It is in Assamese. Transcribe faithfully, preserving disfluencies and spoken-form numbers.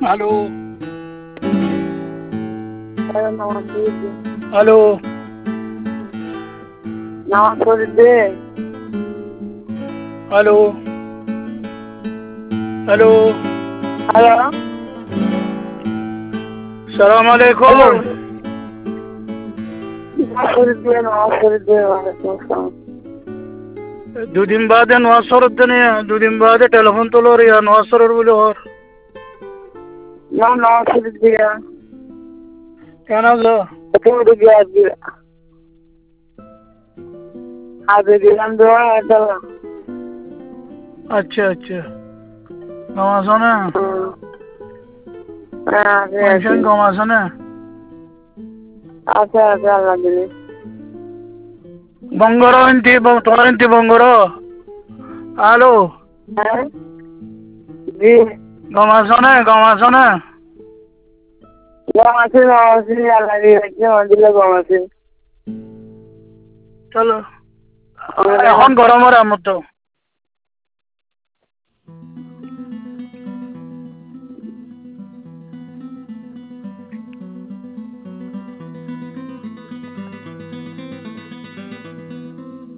Hello Namaste. Hello Namaste. Hello hello Hello. সালাম আলাইকুম Hello. Namaste. Namaste. Namaste. দুদিন বাদে নোয়াজ শরৎ জানি দুদিন বাদে টেলিফোন তোলো রে নোয়াজ শরৎ বলে ওর No, Namaste. কেন আছো তুমি দিকে আসবে আজ দিলাম দেওয়া এটা আচ্ছা আচ্ছা কম আছো না পেনশন কম আছো না আচ্ছা আচ্ছা আল্লাহ দিলে বঙ্গর ইন্তি তোমার ইন্তি বঙ্গর হ্যালো হ্যাঁ জি কম আছো না কম আছো না গম আছে গম আছে আল্লাহ দিয়ে দিলে গম আছে চলো এখন গরমের আমার তো